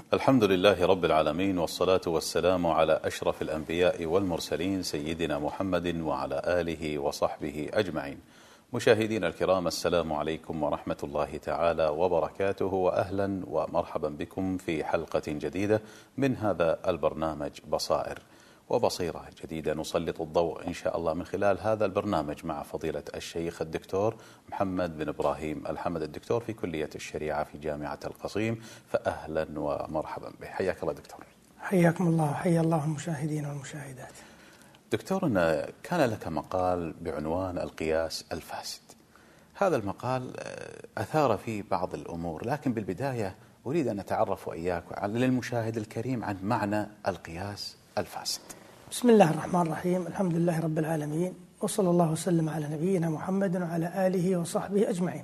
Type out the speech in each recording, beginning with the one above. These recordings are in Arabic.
الحمد لله رب العالمين، والصلاة والسلام على أشرف الأنبياء والمرسلين سيدنا محمد وعلى آله وصحبه أجمعين. مشاهدينا الكرام، السلام عليكم ورحمة الله تعالى وبركاته، وأهلا ومرحبا بكم في حلقة جديدة من هذا البرنامج بصائر وبصيرة جديدة نسلط الضوء إن شاء الله من خلال هذا البرنامج مع فضيلة الشيخ الدكتور محمد بن إبراهيم الحمد، الدكتور في كلية الشريعة في جامعة القصيم. فأهلا ومرحبا به، حياك الله دكتور. حياكم الله وحيا الله المشاهدين والمشاهدات. دكتور، كان لك مقال بعنوان القياس الفاسد. هذا المقال أثار فيه بعض الأمور، لكن بالبداية أريد أن أتعرف وإياك للمشاهد الكريم عن معنى القياس الفاسد. بسم الله الرحمن الرحيم، الحمد لله رب العالمين، وصلى الله وسلم على نبينا محمد وعلى آله وصحبه أجمعين.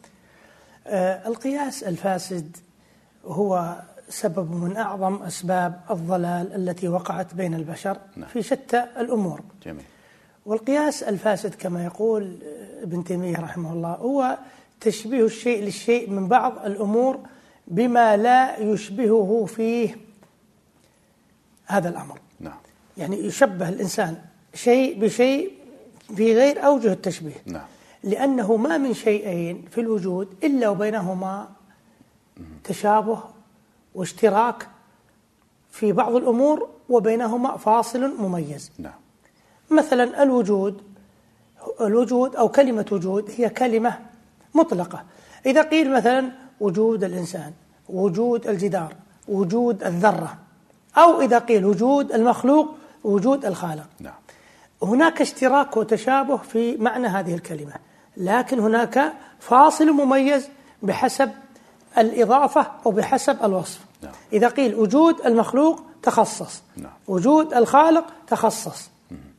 القياس الفاسد هو سبب من أعظم أسباب الضلال التي وقعت بين البشر في شتى الأمور. جميل. والقياس الفاسد كما يقول ابن تيمية رحمه الله هو تشبيه الشيء للشيء من بعض الأمور بما لا يشبهه فيه هذا الأمر. نعم. يعني يشبه الإنسان شيء بشيء في غير أوجه التشبيه. نعم. لأنه ما من شيئين في الوجود إلا وبينهما تشابه واشتراك في بعض الأمور وبينهما فاصل مميز. نعم. مثلا الوجود أو كلمة وجود هي كلمة مطلقة. إذا قيل مثلا وجود الإنسان، وجود الجدار، وجود الذرة، أو إذا قيل وجود المخلوق، وجود الخالق، نعم. هناك اشتراك وتشابه في معنى هذه الكلمة، لكن هناك فاصل مميز بحسب الإضافة أو بحسب الوصف. نعم. إذا قيل وجود المخلوق تخصص، نعم. وجود الخالق تخصص.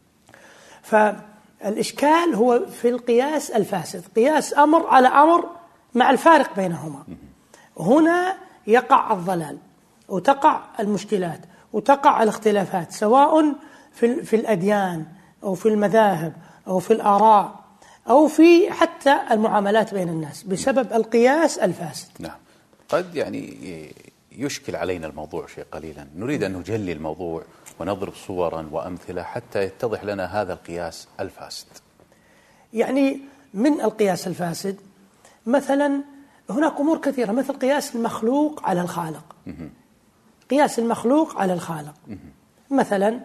فالإشكال هو في القياس الفاسد، قياس أمر على أمر مع الفارق بينهما. هنا يقع الضلال وتقع المشكلات وتقع الاختلافات، سواء في الأديان أو في المذاهب أو في الآراء أو في حتى المعاملات بين الناس بسبب القياس الفاسد. نعم. قد يشكل علينا الموضوع شيء قليلا، نريد أن نجلي الموضوع ونضرب صورا وأمثلة حتى يتضح لنا هذا القياس الفاسد. يعني من القياس الفاسد مثلا هناك أمور كثيرة، مثل قياس المخلوق على الخالق. قياس المخلوق على الخالق. مثلا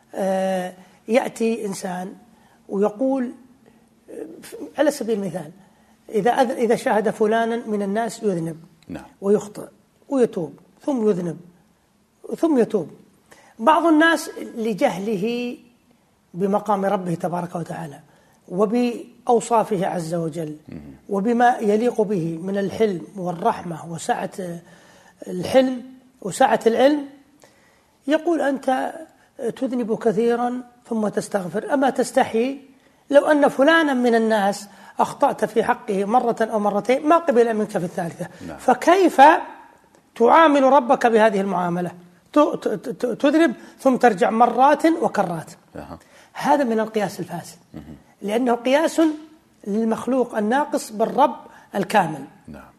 يأتي إنسان ويقول على سبيل المثال إذا شاهد فلانا من الناس يذنب، نعم، ويخطئ ويتوب ثم يذنب ثم يتوب، بعض الناس لجهله بمقام ربه تبارك وتعالى وبأوصافه عز وجل وبما يليق به من الحلم والرحمة وسعة الحلم وسعة العلم، يقول أنت تذنب كثيرا ثم تستغفر، أما تستحي لو أن فلانا من الناس أخطأت في حقه مرة أو مرتين ما قبل منك في الثالثة. نعم. فكيف تعامل ربك بهذه المعاملة؟ تذنب ثم ترجع مرات وكرات. هذا من القياس الفاسد، لأنه قياس للمخلوق الناقص بالرب الكامل. نعم.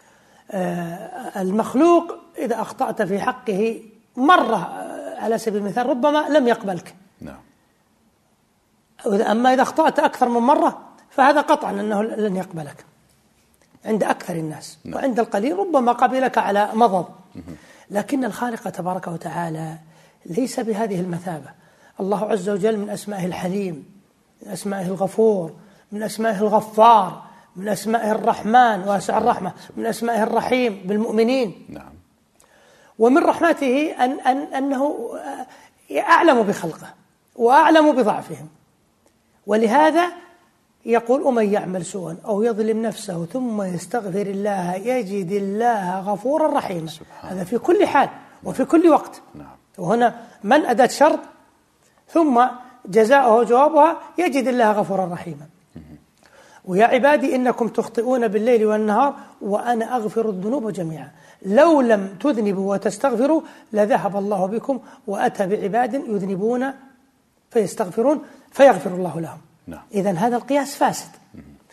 المخلوق إذا أخطأت في حقه مرة على سبيل المثال ربما لم يقبلك. نعم. أما إذا أخطأت أكثر من مرة فهذا قطعا أنه لن يقبلك عند أكثر الناس. نعم. وعند القليل ربما قبلك على مضض. لكن الخالق تبارك وتعالى ليس بهذه المثابة. الله عز وجل من أسمائه الحليم، من أسمائه الغفور، من أسمائه الغفار، من أسمائه الرحمن واسع الرحمة، من أسمائه الرحيم بالمؤمنين. نعم. ومن رحمته أنه أعلم بخلقه وأعلم بضعفهم، ولهذا يقول ومن يعمل سوءا أو يظلم نفسه ثم يستغفر الله يجد الله غفورا رحيما. هذا في كل حال وفي كل وقت. نعم. وهنا من أداة شرط ثم جزاؤه جوابها يجد الله غفورا رحيما. ويا عبادي إنكم تخطئون بالليل والنهار وأنا أغفر الذنوب جميعا لو لم تذنبوا وتستغفروا لذهب الله بكم وأتى بعباد يذنبون فيستغفرون فيغفر الله لهم. نعم. إذن هذا القياس فاسد.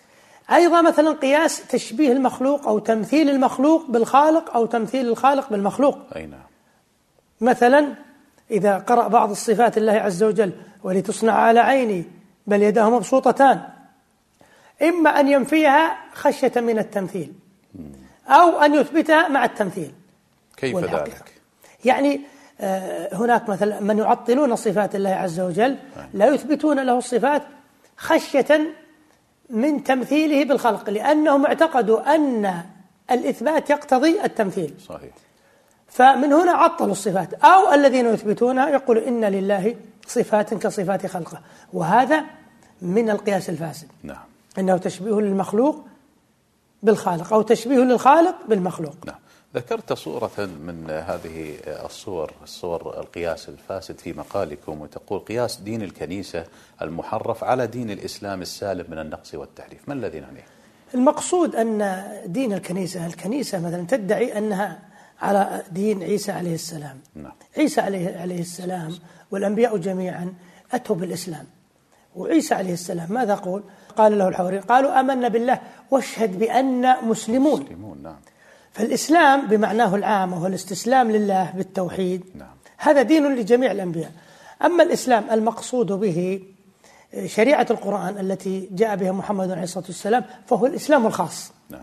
أيضا مثلا قياس تشبيه المخلوق أو تمثيل المخلوق بالخالق أو تمثيل الخالق بالمخلوق. أي نعم. مثلا إذا قرأ بعض الصفات الله عز وجل ولتصنع على عيني بل يداه مبسوطتان، إما أن ينفيها خشية من التمثيل أو أن يثبتها مع التمثيل. كيف ذلك؟ يعني هناك مثلا من يعطلون صفات الله عز وجل لا يثبتون له الصفات خشية من تمثيله بالخلق، لأنهم اعتقدوا أن الإثبات يقتضي التمثيل. صحيح. فمن هنا عطلوا الصفات. أو الذين يثبتونها يقول إن لله صفات كصفات خلقه، وهذا من القياس الفاسد. نعم. إنه تشبيه للمخلوق بالخالق أو تشبيه للخالق بالمخلوق. نعم. ذكرت صورة من هذه الصور القياس الفاسد في مقالكم، وتقول قياس دين الكنيسة المحرف على دين الإسلام السالم من النقص والتحريف. ما الذي نعنيه؟ المقصود أن دين الكنيسة مثلا تدعي أنها على دين عيسى عليه السلام. نعم. عيسى عليه السلام والأنبياء جميعا أتوا بالإسلام، وعيسى عليه السلام ماذا قال له الحواريون؟ قالوا آمنا بالله واشهد بأننا مسلمون. نعم. فالإسلام بمعناه العام وهو الاستسلام لله بالتوحيد. نعم. هذا دين لجميع الأنبياء. أما الإسلام المقصود به شريعة القرآن التي جاء بها محمد عليه الصلاة والسلام فهو الإسلام الخاص. نعم.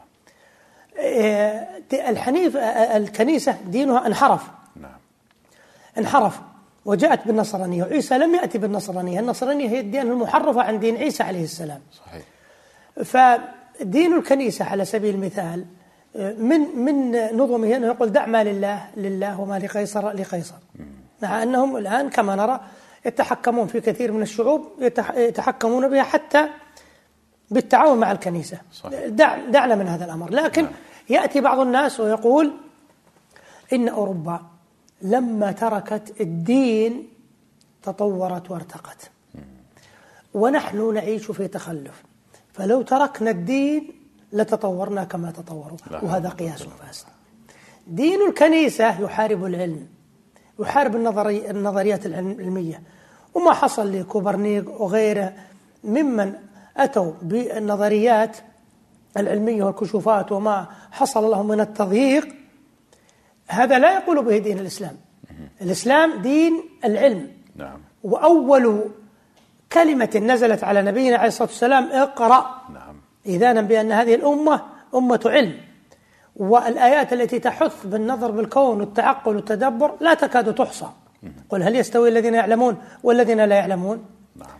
الكنيسة دينها انحرف. نعم. انحرف وجاءت بالنصرانية، وعيسى لم يأتي بالنصرانية. النصرانية هي الديانة المحرفة عن دين عيسى عليه السلام. صحيح. فدين الكنيسة على سبيل المثال من نظمه أنه يقول دع ما لله وما لقيصر لقيصر، مع أنهم الآن كما نرى يتحكمون في كثير من الشعوب، يتحكمون بها حتى بالتعاون مع الكنيسة. صحيح. دعنا من هذا الأمر. لكن يأتي بعض الناس ويقول إن أوروبا لما تركت الدين تطورت وارتقت، ونحن نعيش في تخلف، فلو تركنا الدين لتطورنا كما تطوروا. وهذا قياس فاسد. دين الكنيسة يحارب العلم، يحارب النظريات العلمية، وما حصل لكوبرنيك وغيره ممن أتوا بالنظريات العلمية والكشوفات وما حصل لهم من التضييق، هذا لا يقول به دين الإسلام. الإسلام دين العلم. نعم. وأول كلمة نزلت على نبينا عليه الصلاة والسلام اقرأ. نعم. إذانا بأن هذه الأمة أمة علم، والآيات التي تحث بالنظر بالكون والتعقل والتدبر لا تكاد تحصى. قل هل يستوي الذين يعلمون والذين لا يعلمون؟ نعم.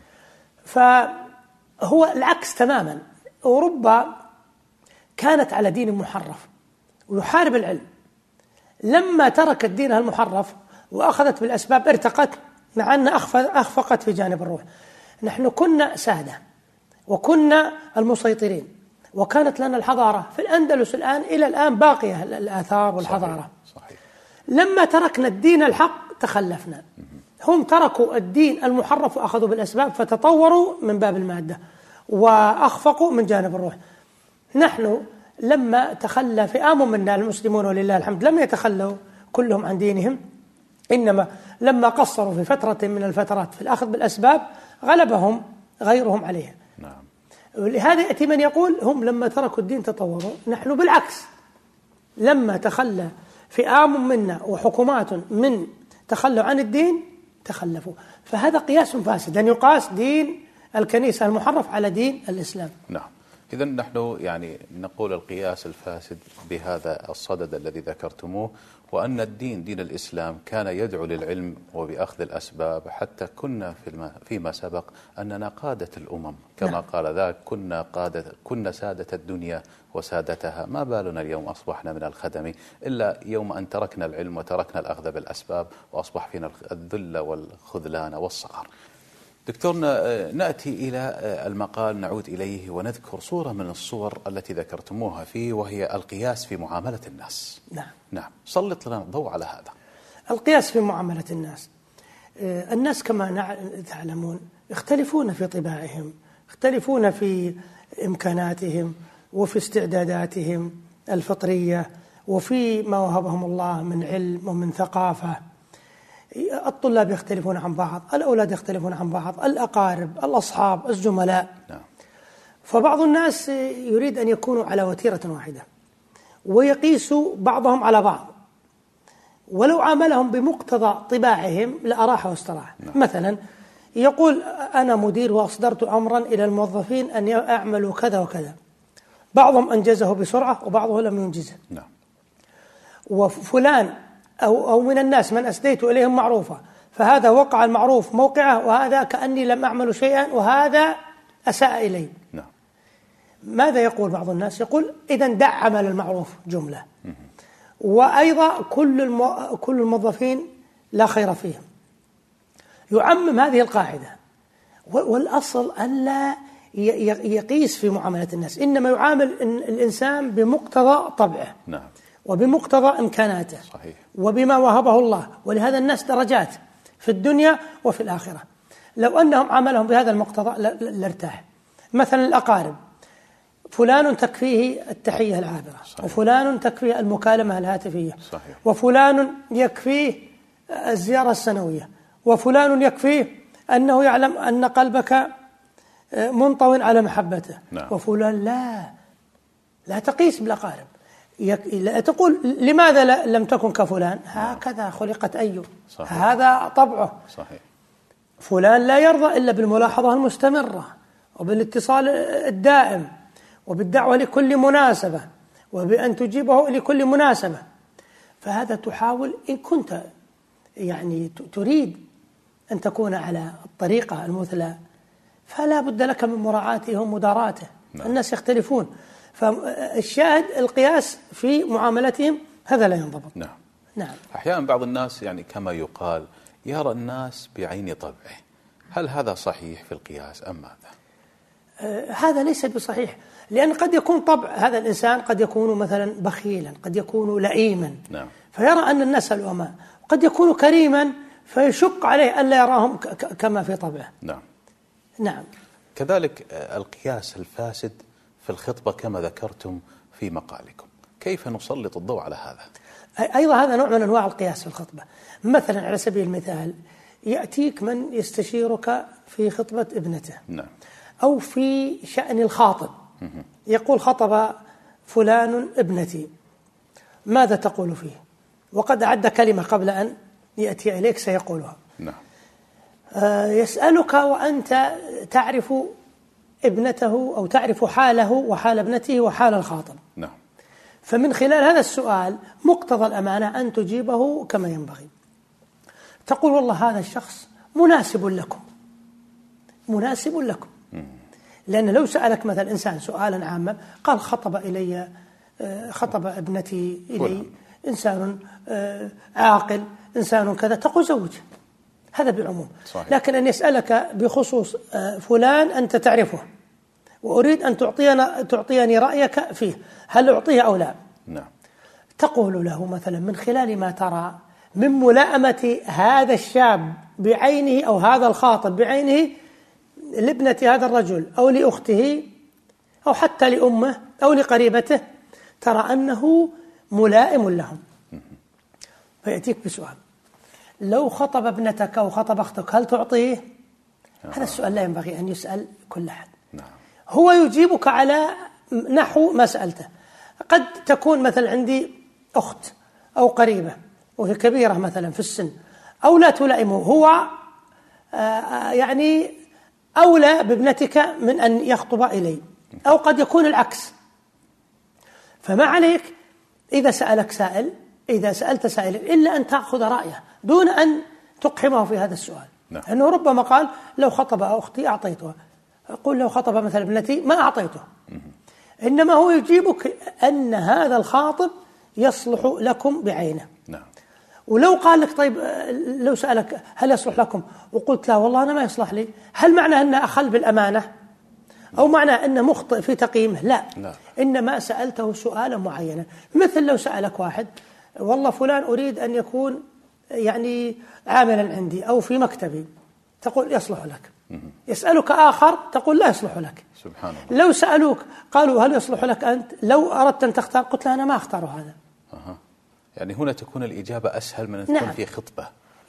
فهو العكس تماما. أوروبا كانت على دين محرف ويحارب العلم، لما تركت دينها المحرف وأخذت بالأسباب ارتقت، مع أن أخفقت في جانب الروح. نحن كنا سادة وكنا المسيطرين، وكانت لنا الحضارة في الأندلس الآن إلى الآن باقية الآثار والحضارة. صحيح. لما تركنا الدين الحق تخلفنا. هم تركوا الدين المحرف وأخذوا بالأسباب فتطوروا من باب المادة وأخفقوا من جانب الروح. نحن لما تخلى فئام منا المسلمون ولله الحمد لم يتخلوا كلهم عن دينهم، إنما لما قصروا في فترة من الفترات في الأخذ بالأسباب غلبهم غيرهم عليها. نعم. ولهذا يأتي من يقول هم لما تركوا الدين تطوروا. نحن بالعكس، لما تخلى فئام منا وحكومات من تخلوا عن الدين تخلفوا. فهذا قياس فاسد، أن يقاس دين الكنيسة المحرف على دين الإسلام. نعم. إذن نحن نقول القياس الفاسد بهذا الصدد الذي ذكرتموه، وأن الدين دين الإسلام كان يدعو للعلم وبأخذ الأسباب، حتى كنا فيما سبق أننا قادة الأمم كما نعم. قال ذاك كنا سادة الدنيا وسادتها، ما بالنا اليوم أصبحنا من الخدم إلا يوم أن تركنا العلم وتركنا الأخذ بالأسباب وأصبح فينا الذل والخذلان والصغر. دكتورنا، نأتي إلى المقال نعود إليه ونذكر صورة من الصور التي ذكرتموها فيه، وهي القياس في معاملة الناس. نعم. سلط لنا الضوء على هذا. القياس في معاملة الناس. الناس كما تعلمون يختلفون في طباعهم، يختلفون في إمكاناتهم وفي استعداداتهم الفطرية وفي ما وهبهم الله من علم ومن ثقافة. الطلاب يختلفون عن بعض، الأولاد يختلفون عن بعض، الأقارب، الأصحاب، الزملاء. نعم. فبعض الناس يريد أن يكونوا على وتيرة واحدة ويقيس بعضهم على بعض، ولو عاملهم بمقتضى طباعهم لأراح واستراح. مثلا يقول أنا مدير وأصدرت أمرا إلى الموظفين أن يعملوا كذا وكذا، بعضهم أنجزه بسرعة وبعضهم لم ينجزه. وفلان أو من الناس من أسديت إليهم معروفة، فهذا وقع المعروف موقعه وهذا كأني لم أعمل شيئا وهذا أساء إلي. ماذا يقول بعض الناس؟ يقول إذن دع عمل المعروف جملة، وأيضا كل الموظفين لا خير فيهم. يعمم هذه القاعدة، والأصل أن لا يقيس في معاملة الناس، إنما يعامل الإنسان بمقتضى طبعه وبمقتضى إمكاناته وبما وهبه الله. ولهذا الناس درجات في الدنيا وفي الآخرة. لو أنهم عملهم بهذا المقتضى لارتاح. مثلا الأقارب، فلان تكفيه التحية العابرة، وفلان تكفيه المكالمة الهاتفية، وفلان يكفيه الزيارة السنوية، وفلان يكفيه أنه يعلم أن قلبك منطوٍ على محبته. وفلان لا تقيس بالأقارب. تقول لماذا لم تكن كفلان؟ هكذا خلقت أيوب، هذا طبعه. فلان لا يرضى إلا بالملاحظة المستمرة وبالاتصال الدائم وبالدعوة لكل مناسبة وبأن تجيبه لكل مناسبة. فهذا تحاول إن كنت يعني تريد أن تكون على الطريقة المثلى، فلا بد لك من مراعاته ومداراته. الناس يختلفون، فالشاهد القياس في معاملتهم هذا لا ينضبط. نعم. أحيانا بعض الناس يعني كما يقال يرى الناس بعين طبعه، هل هذا صحيح في القياس أم ماذا؟ هذا ليس بصحيح، لأن قد يكون طبع هذا الإنسان، قد يكون مثلا بخيلا، قد يكون لئيما، فيرى أن الناس الأماء، قد يكون كريما فيشق عليه ألا يراهم كما في طبعه. نعم. كذلك القياس الفاسد في الخطبة كما ذكرتم في مقالكم، كيف نسلط الضوء على هذا؟ أيضا هذا نوع من أنواع القياس في الخطبة. مثلا على سبيل المثال يأتيك من يستشيرك في خطبة ابنته، أو في شأن الخاطب، يقول خطب فلان ابنتي، ماذا تقول فيه؟ وقد أعد كلمة قبل أن يأتي إليك سيقولها. يسألك وأنت تعرف ابنته أو تعرف حاله وحال ابنته وحال الخاطب. فمن خلال هذا السؤال مقتضى الأمانة أن تجيبه كما ينبغي. تقول والله هذا الشخص مناسب لكم. لأن لو سألك مثلا إنسان سؤالا عاما قال خطب ابنتي إلي إنسان عاقل، إنسان كذا، تقول زوج، هذا بعموم. لكن أن يسألك بخصوص فلان أنت تعرفه وأريد أن تعطيني رأيك فيه، هل أعطيه أو لا؟ تقول له مثلا من خلال ما ترى من ملائمة هذا الشاب بعينه أو هذا الخاطب بعينه لابنة هذا الرجل أو لأخته أو حتى لأمه أو لقريبته، ترى أنه ملائم لهم. فيأتيك بسؤال: لو خطب ابنتك أو خطب أختك هل تعطيه؟ هذا السؤال لا ينبغي أن يسأل كل أحد. هو يجيبك على نحو ما سألته. قد تكون مثلا عندي أخت أو قريبة وهي كبيرة مثلا في السن، أو لا تلائمه، هو يعني أولى بابنتك من أن يخطب إلي، أو قد يكون العكس. فما عليك إذا سألت سائلا إلا أن تأخذ رأيه دون أن تقحمه في هذا السؤال. لأنه ربما قال لو خطب أختي أعطيتها، أقول لو خطب مثلا ابنتي ما أعطيته. إنما هو يجيبك أن هذا الخاطب يصلح لكم بعينه. ولو قال لك طيب، لو سألك هل يصلح لكم وقلت لا والله أنا ما يصلح لي، هل معنى أنه أخل بالأمانة أو معنى أنه مخطئ في تقييمه؟ لا. إنما سألته سؤالا معينا. مثل لو سألك واحد والله فلان أريد أن يكون يعني عاملا عندي أو في مكتبي، تقول يصلح لك. يسألك آخر تقول لا يصلح لك. سبحان الله. لو سألوك قالوا هل يصلح لك أنت، لو أردت أن تختار قلت لا أنا ما أختار هذا. يعني هنا تكون الإجابة أسهل من أن تكون في خطبة.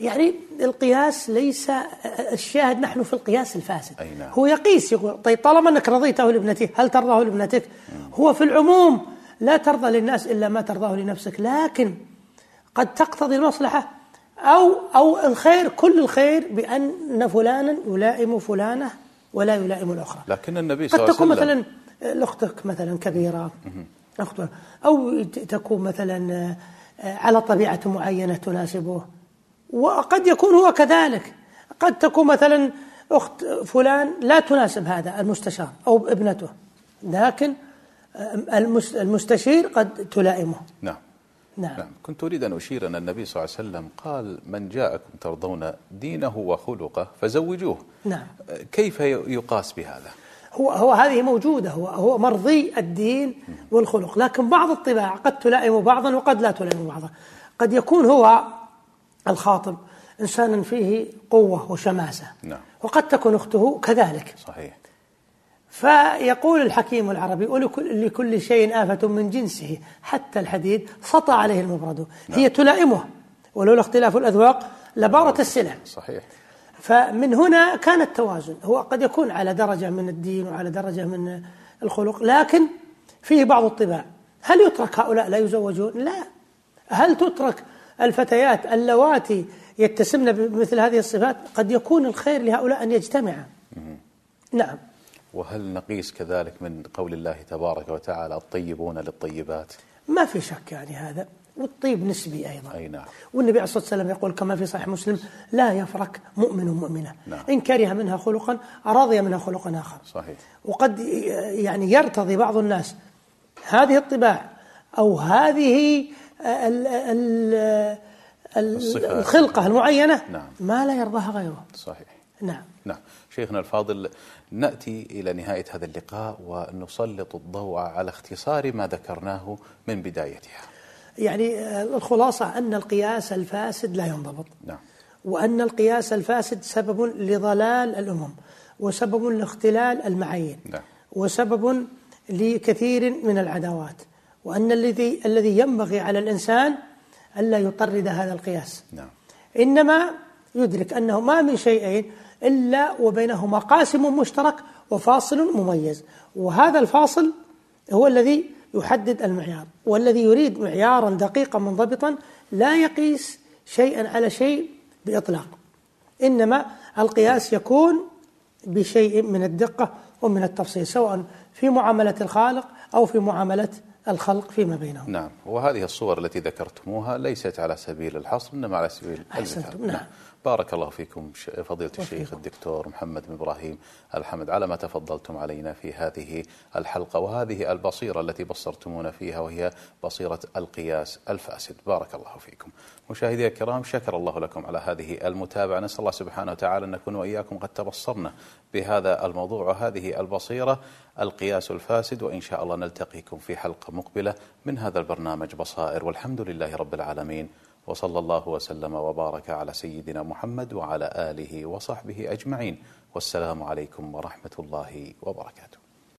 يعني القياس ليس الشاهد، نحن في القياس الفاسد. نعم. هو يقيس، يقول طيب طالما أنك رضيته لابنتك هل ترضاه لابنتك؟ هو في العموم لا ترضى للناس إلا ما ترضاه لنفسك، لكن قد تقتضي المصلحة أو الخير، كل الخير بأن فلانا يلائم فلانة ولا يلائم الأخرى. لكن النبي صلى الله عليه وسلم قد تكون مثلا أختك مثلا كبيرة أو تكون مثلا على طبيعة معينة تناسبه، وقد يكون هو كذلك. قد تكون مثلا أخت فلان لا تناسب هذا المستشار أو ابنته، لكن المستشير قد تلائمه. نعم. نعم. نعم. كنت أريد أن أشير أن النبي صلى الله عليه وسلم قال: من جاءكم ترضون دينه وخلقه فزوجوه. نعم. كيف يقاس بهذا؟ هو هذه موجودة، هو مرضي الدين والخلق، لكن بعض الطباع قد تلائم بعضا وقد لا تلائم بعضا. قد يكون هو الخاطب إنسانا فيه قوة وشماسة. نعم. وقد تكون أخته كذلك. صحيح. فيقول الحكيم العربي: لكل شيء آفة من جنسه حتى الحديد سطى عليه المبرد. نعم. هي تلائمه، ولولا اختلاف الأذواق لبارت السلع. صحيح. فمن هنا كان التوازن. هو قد يكون على درجة من الدين وعلى درجة من الخلق، لكن فيه بعض الطباع. هل يترك هؤلاء لا يزوجون؟ لا. هل تترك الفتيات اللواتي يتسمن بمثل هذه الصفات؟ قد يكون الخير لهؤلاء أن يجتمعا. نعم. وهل نقيس كذلك من قول الله تبارك وتعالى: الطيبون للطيبات؟ ما في شك يعني هذا، والطيب نسبي أيضا. أي نعم. والنبي عليه الصلاة والسلام يقول كما في صحيح مسلم: لا يفرق مؤمن مؤمنة. نعم. إن كره منها خلقا رضي منها خلقا آخر. صحيح. وقد يعني يرتضي بعض الناس هذه الطباع أو هذه الخلقة المعينة. نعم. ما لا يرضاها غيره. صحيح. نعم. نعم. شيخنا الفاضل، نأتي إلى نهاية هذا اللقاء ونسلط الضوء على اختصار ما ذكرناه من بدايتها. يعني الخلاصة أن القياس الفاسد لا ينضبط. نعم. وأن القياس الفاسد سبب لضلال الأمم، وسبب لاختلال المعايير. نعم. وسبب لكثير من العداوات، وأن الذي ينبغي على الإنسان ألا يطرد هذا القياس. نعم. إنما يدرك أنه ما من شيئين إلا وبينهما قاسم مشترك وفاصل مميز، وهذا الفاصل هو الذي يحدد المعيار. والذي يريد معيارا دقيقا منضبطا لا يقيس شيئا على شيء بإطلاق، إنما القياس يكون بشيء من الدقة ومن التفصيل، سواء في معاملة الخالق أو في معاملة الخلق فيما بينهم. نعم. وهذه الصور التي ذكرتموها ليست على سبيل الحصر، إنما على سبيل المثال. نعم. بارك الله فيكم فضيلة الشيخ الدكتور محمد بن إبراهيم الحمد على ما تفضلتم علينا في هذه الحلقة وهذه البصيرة التي بصرتمونا فيها، وهي بصيرة القياس الفاسد. بارك الله فيكم. مشاهدي الكرام، شكر الله لكم على هذه المتابعة. نسأل الله سبحانه وتعالى أن نكون وإياكم قد تبصرنا بهذا الموضوع وهذه البصيرة، القياس الفاسد. وإن شاء الله نلتقيكم في حلقة مقبلة من هذا البرنامج بصائر، والحمد لله رب العالمين، وصلى الله وسلم وبارك على سيدنا محمد وعلى آله وصحبه أجمعين، والسلام عليكم ورحمة الله وبركاته.